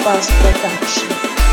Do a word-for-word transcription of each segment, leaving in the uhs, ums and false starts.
Bass Production.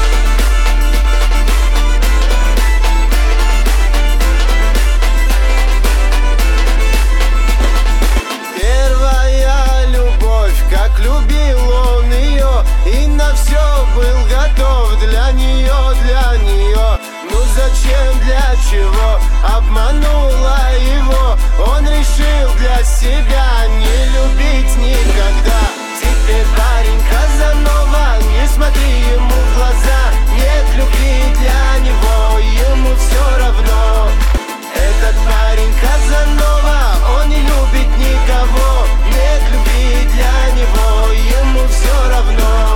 Первая любовь, как любил он ее, и на все был готов для нее, для нее. Ну зачем, для чего обманула его? Он решил для себя не любить никогда. Теперь парень Казанова, не смотри ему в глаза. Нет любви для него, ему все равно. Этот парень Казанова, он не любит никого. Нет любви для него, ему все равно.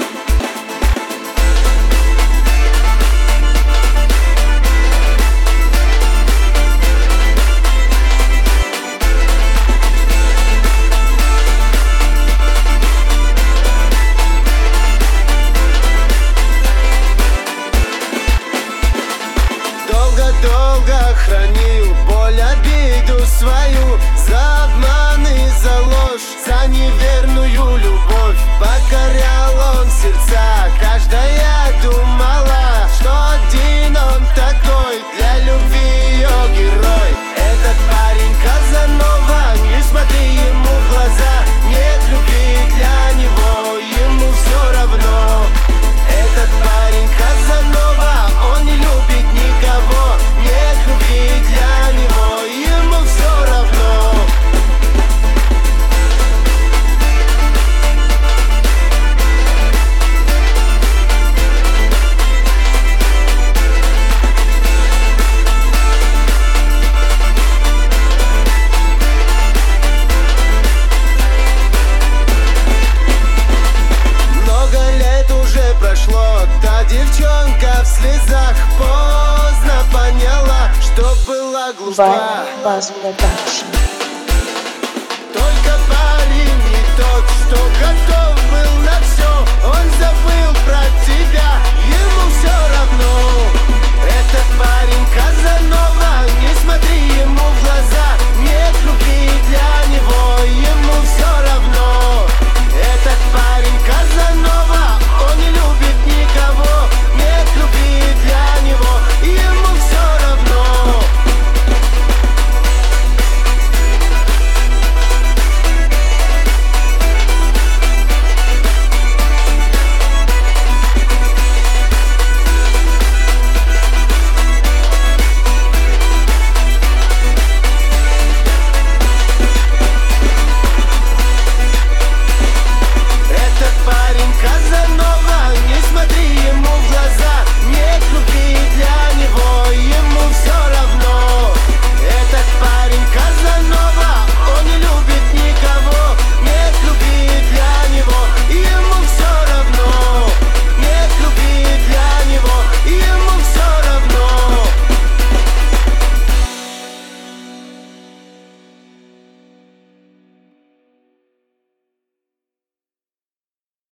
Долго хранил боль, обиду свою, за обман и за ложь, за неверную любовь. Покорял он сердца, каждая думала, что один он такой, для любви ее герой. Этот парень Казанова, не смотри ему в глаза. Нет любви для него, ему все равно. Этот парень Казанова, он не любит никого. Нет любви для него, ему все равно. Много лет уже прошло, та девчонка в слезах поздно поняла, что была глупа. Bass Production. Только парень не тот, что готов